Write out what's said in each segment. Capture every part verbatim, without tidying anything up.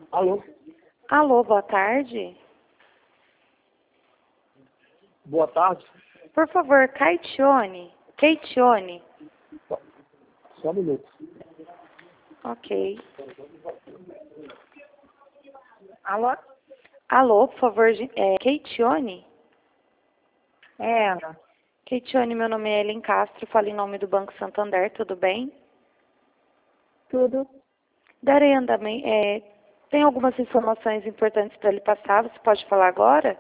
Alô? Alô, boa tarde. Boa tarde. Por favor, Caitione. Caitione. Só, só um minuto. Ok. Alô? Alô, por favor, gen- é Caitione? É ela. Caitione, meu nome é Ellen Castro, falo em nome do Banco Santander, tudo bem? Tudo? Darei andamento. É, tem algumas informações importantes para lhe passar, você pode falar agora?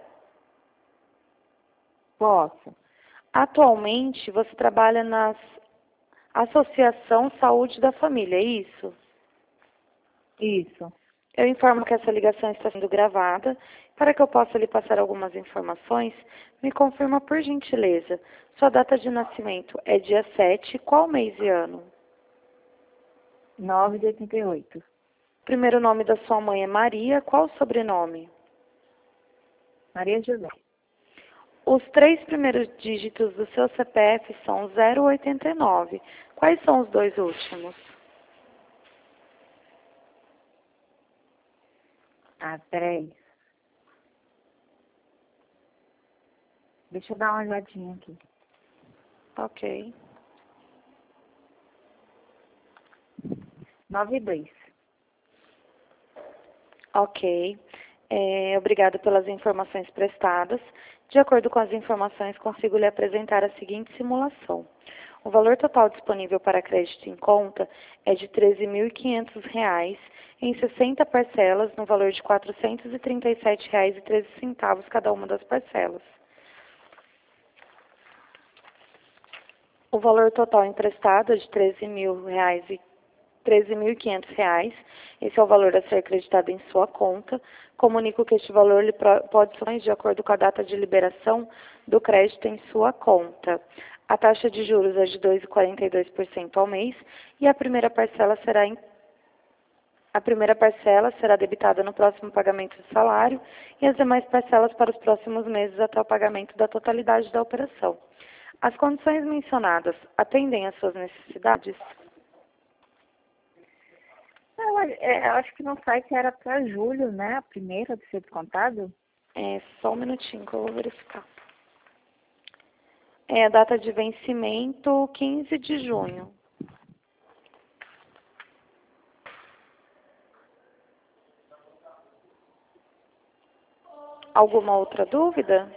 Posso. Atualmente, você trabalha na Associação Saúde da Família, é isso? Isso. Eu informo que essa ligação está sendo gravada. Para que eu possa lhe passar algumas informações, me confirma por gentileza. Sua data de nascimento é dia sete, qual mês e ano? nove de oitenta e oito. Primeiro nome da sua mãe é Maria, qual o sobrenome? Maria José. Os três primeiros dígitos do seu C P F são zero oitenta e nove. Quais são os dois últimos? Ah, peraí. Deixa eu dar uma olhadinha aqui. Ok. nove e dois. Ok. É, obrigada pelas informações prestadas. De acordo com as informações, consigo lhe apresentar a seguinte simulação. O valor total disponível para crédito em conta é de treze mil e quinhentos reais em sessenta parcelas, no valor de quatrocentos e trinta e sete reais e treze centavos cada uma das parcelas. O valor total emprestado é de treze mil reais e treze mil e quinhentos reais. Esse é o valor a ser acreditado em sua conta. Comunico que este valor lhe pro- pode ser de acordo com a data de liberação do crédito em sua conta. A taxa de juros é de dois vírgula quarenta e dois por cento ao mês e a primeira parcela será em a primeira parcela será debitada no próximo pagamento do salário e as demais parcelas para os próximos meses até o pagamento da totalidade da operação. As condições mencionadas atendem às suas necessidades? Eu, é, eu acho que no site era para julho, né? A primeira de ser descontado. É, só um minutinho que eu vou verificar. É a data de vencimento quinze de junho. Alguma outra dúvida?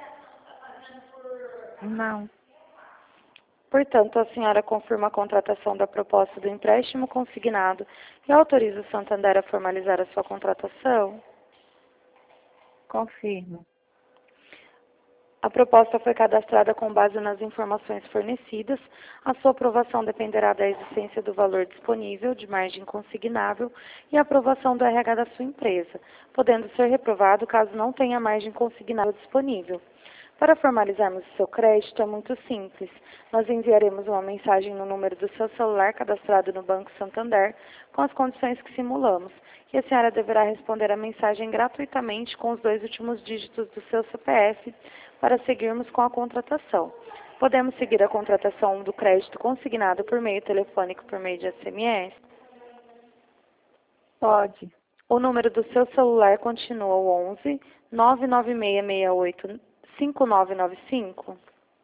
Não. Portanto, a senhora confirma a contratação da proposta do empréstimo consignado e autoriza o Santander a formalizar a sua contratação? Confirmo. A proposta foi cadastrada com base nas informações fornecidas. A sua aprovação dependerá da existência do valor disponível de margem consignável e a aprovação do R H da sua empresa, podendo ser reprovado caso não tenha margem consignável disponível. Para formalizarmos o seu crédito é muito simples. Nós enviaremos uma mensagem no número do seu celular cadastrado no Banco Santander com as condições que simulamos. E a senhora deverá responder a mensagem gratuitamente com os dois últimos dígitos do seu C P F para seguirmos com a contratação. Podemos seguir a contratação do crédito consignado por meio telefônico por meio de S M S? Pode. O número do seu celular continua o onze, nove nove seis seis oito, cinco nove nove cinco?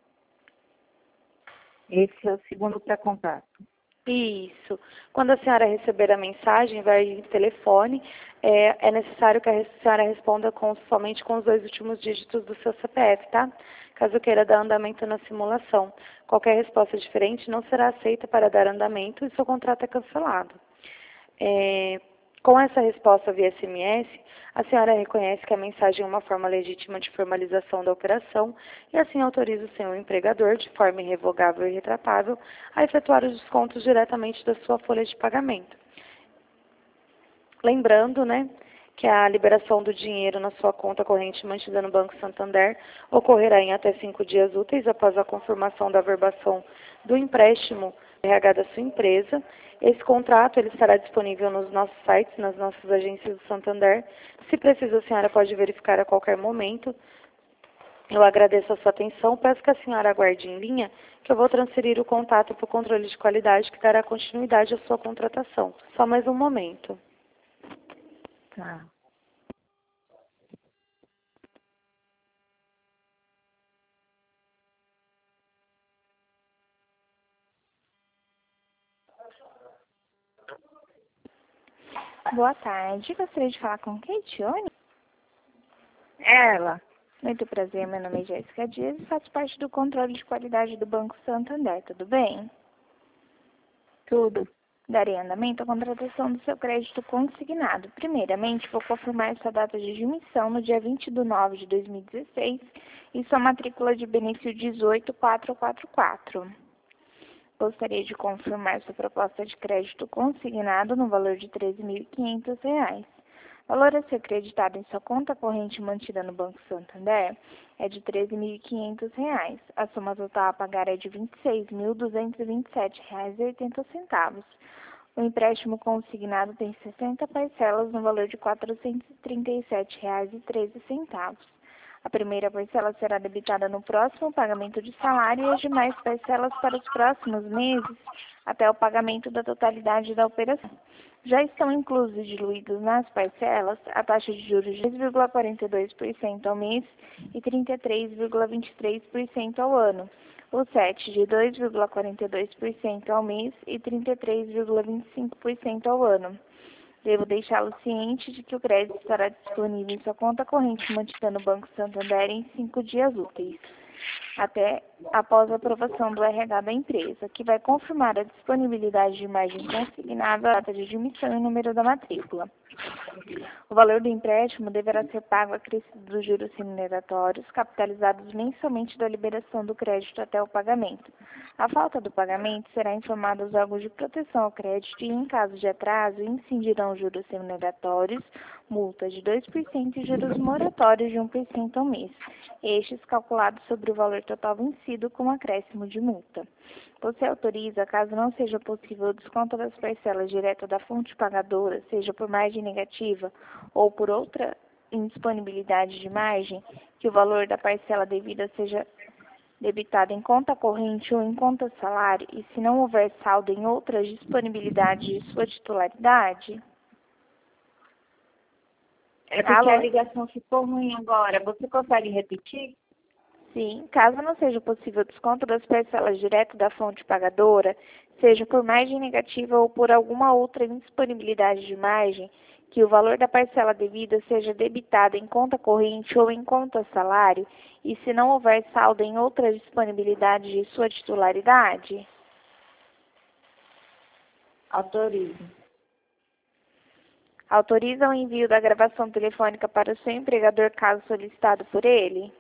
Esse é o segundo pré-contato. Isso. Quando a senhora receber a mensagem, vai em telefone, é, é necessário que a senhora responda com, somente com os dois últimos dígitos do seu C P F, tá? Caso queira dar andamento na simulação. Qualquer resposta diferente não será aceita para dar andamento e seu contrato é cancelado. É, com essa resposta via S M S, a senhora reconhece que a mensagem é uma forma legítima de formalização da operação e assim autoriza o seu empregador, de forma irrevogável e retratável, a efetuar os descontos diretamente da sua folha de pagamento. Lembrando, né, que a liberação do dinheiro na sua conta corrente mantida no Banco Santander ocorrerá em até cinco dias úteis após a confirmação da averbação do empréstimo R H da sua empresa. Esse contrato ele estará disponível nos nossos sites, nas nossas agências do Santander. Se precisa, a senhora pode verificar a qualquer momento. Eu agradeço a sua atenção, peço que a senhora aguarde em linha, que eu vou transferir o contato para o controle de qualidade que dará continuidade à sua contratação. Só mais um momento. Tá. Boa tarde. Gostaria de falar com Keitione? Ela. Muito prazer, meu nome é Jéssica Dias e faço parte do controle de qualidade do Banco Santander. Tudo bem? Tudo. Darei andamento à contratação do seu crédito consignado. Primeiramente, vou confirmar sua data de emissão no dia vinte de nove de dois mil e dezesseis e sua matrícula de benefício dezoito mil quatrocentos e quarenta e quatro. Gostaria de confirmar sua proposta de crédito consignado no valor de treze mil e quinhentos reais. O valor a ser creditado em sua conta corrente mantida no Banco Santander é de treze mil e quinhentos reais. A soma total a pagar é de vinte e seis mil duzentos e vinte e sete reais e oitenta centavos. O empréstimo consignado tem sessenta parcelas no valor de quatrocentos e trinta e sete reais e treze centavos. A primeira parcela será debitada no próximo pagamento de salário e as demais parcelas para os próximos meses até o pagamento da totalidade da operação. Já estão inclusos e diluídos nas parcelas a taxa de juros de dois vírgula quarenta e dois por cento ao mês e trinta e três vírgula vinte e três por cento ao ano. O S E T de dois vírgula quarenta e dois por cento ao mês e trinta e três vírgula vinte e cinco por cento ao ano. Devo deixá-lo ciente de que o crédito estará disponível em sua conta corrente mantida no Banco Santander em cinco dias úteis, até após a aprovação do R H da empresa, que vai confirmar a disponibilidade de margem consignável, a data de admissão e o número da matrícula. O valor do empréstimo deverá ser pago acrescido dos juros remuneratórios, capitalizados mensalmente da liberação do crédito até o pagamento. A falta do pagamento será informada aos órgãos de proteção ao crédito e, em caso de atraso, incidirão juros remuneratórios, multa de dois por cento e juros moratórios de um por cento ao mês, estes calculados sobre o valor total vencido com acréscimo de multa. Você autoriza, caso não seja possível o desconto das parcelas direto da fonte pagadora, seja por margem negativa ou por outra indisponibilidade de margem, que o valor da parcela devida seja debitado em conta corrente ou em conta salário, e se não houver saldo em outras disponibilidades de sua titularidade? É porque Alô? A ligação ficou ruim agora. Você consegue repetir? Sim, caso não seja possível o desconto das parcelas direto da fonte pagadora, seja por margem negativa ou por alguma outra indisponibilidade de margem, que o valor da parcela devida seja debitado em conta corrente ou em conta salário, e se não houver saldo em outra disponibilidade de sua titularidade? Autorizo. Autoriza o envio da gravação telefônica para o seu empregador caso solicitado por ele?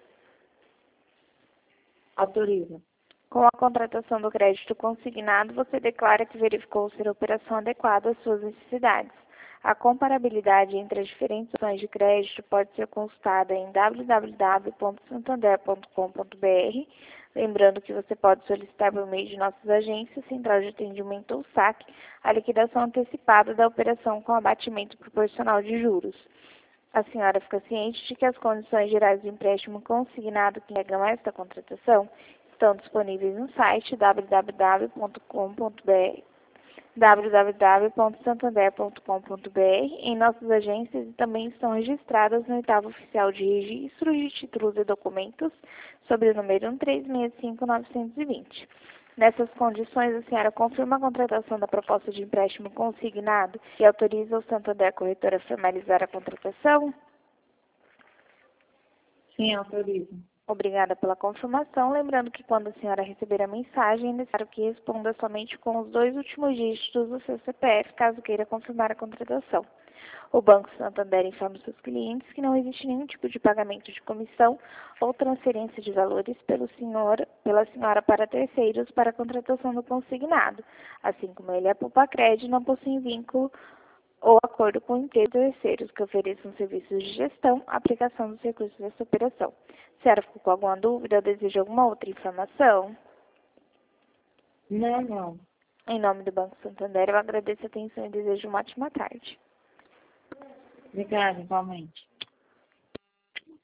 Autoriza. Com a contratação do crédito consignado, você declara que verificou ser a operação adequada às suas necessidades. A comparabilidade entre as diferentes opções de crédito pode ser consultada em w w w ponto santander ponto com ponto b r, lembrando que você pode solicitar por meio de nossas agências, Central de Atendimento ou saque, a liquidação antecipada da operação com abatimento proporcional de juros. A senhora fica ciente de que as condições gerais do empréstimo consignado que negam esta contratação estão disponíveis no site w w w ponto com ponto b r, w w w ponto santander ponto com ponto b r, em nossas agências, e também estão registradas no oitavo oficial de registro de títulos e documentos sobre o número um três seis cinco nove dois zero. Nessas condições, a senhora confirma a contratação da proposta de empréstimo consignado e autoriza o Santander Corretora a formalizar a contratação? Sim, autorizo. Obrigada pela confirmação. Lembrando que quando a senhora receber a mensagem, é necessário que responda somente com os dois últimos dígitos do seu C P F, caso queira confirmar a contratação. O Banco Santander informa os seus clientes que não existe nenhum tipo de pagamento de comissão ou transferência de valores pelo senhor, pela senhora para terceiros para a contratação do consignado, assim como ele é Poupa-Cred, não possui vínculo ou acordo com empresas terceiros que ofereçam serviços de gestão, aplicação dos recursos dessa operação. A senhora ficou com alguma dúvida ou deseja alguma outra informação? Não, não. Em nome do Banco Santander, eu agradeço a atenção e desejo uma ótima tarde. Obrigada, igualmente.